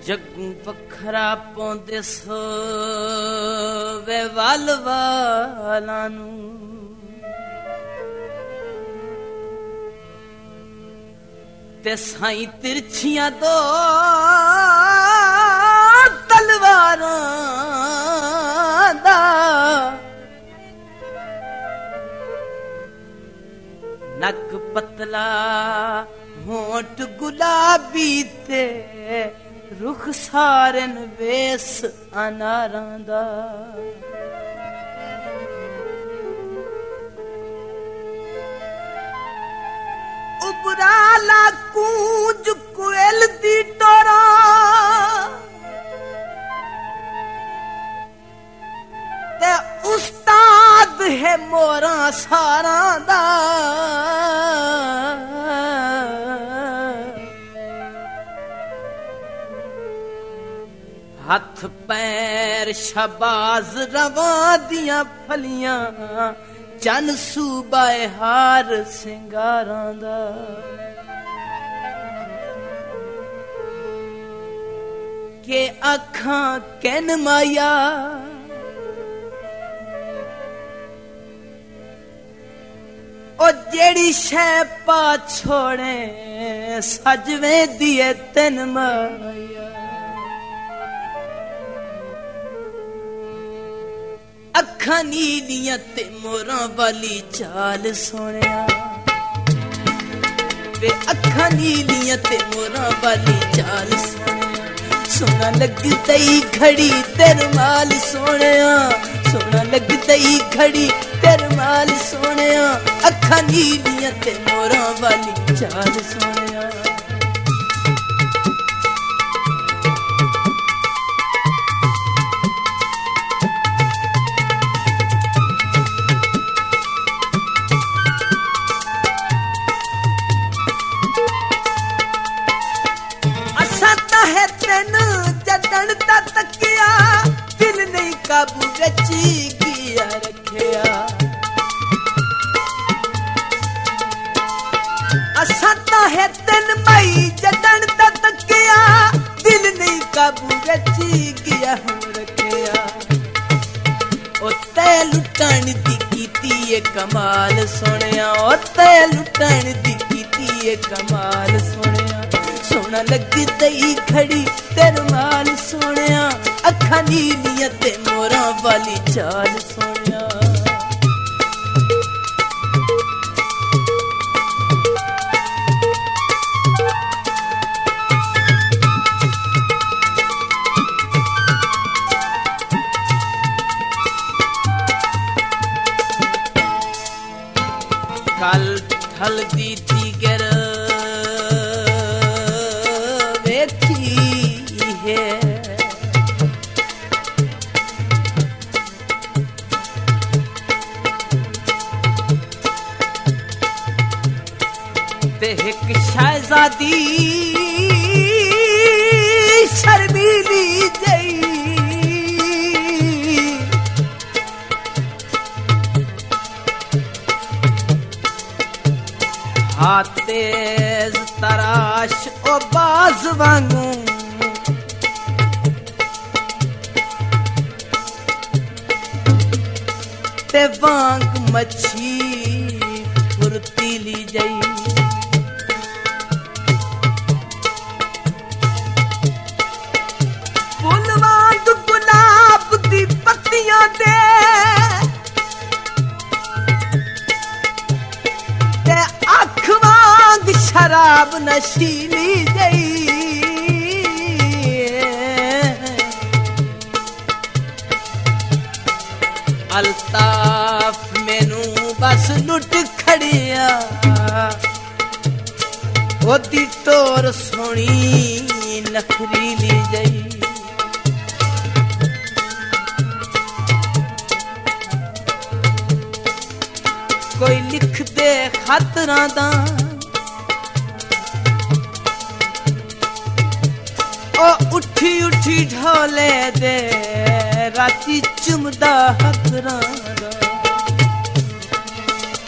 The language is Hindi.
जगू पखरा पौंदे सो वे वाल वाला नू ते साई तिरछियां दो तलवारां दा नक पतला होंठ गुलाबी ते रुख सारन वेस अनारां दा उबराला कूंज कोयल दी टोरा ते उस्ताद है मोरा सारा दा हथ पैर शबाज रवा दियां फलियां चन सूबाए हार सिंगारां दा के अखां कैन माया ओ जेड़ी शै पा छोड़े सजवें दिए तेन माया अखां नीलियां ते मोरां वाली चाल सोहणिया वे अखां नीलियां ते मोरां वाली चाल सोहणिया सोना लगदा ई घड़ी तेरे माल सोहणिया सोना लगदा ई घड़ी तेरे माल सोहणिया अखां नीलियां ते मोरां वाली चाल सोहणिया जदन दा तकिया दिल नहीं काबू रची किया रखिया असा ता है तेन मई जदन दा तकिया दिल नहीं काबू रची किया हम रखिया ओ ते लुटण दी कीती ए कमाल सोहणिया ओ ते लुटण दी कीती ए कमाल सोहणिया सोना लगदा ई घड़ी तेरे माल सोहणिया अखां नीलियां ते मोरां वाली चाल सोहणिया कल ठल दी दीगर एक शहजादी शर्मीली जई हाथ तेज तराश ओ बाज वांगू ते वांग मच्छी फुर्तीली जई शराब नशीली जई अल्ताफ मैनू बस लुट खड़िया ओदी टोर सोनी नखरीली जई कोई लिख दे खतरां दा ओ उठी उठी ढोले दे राती चुमदा हथरां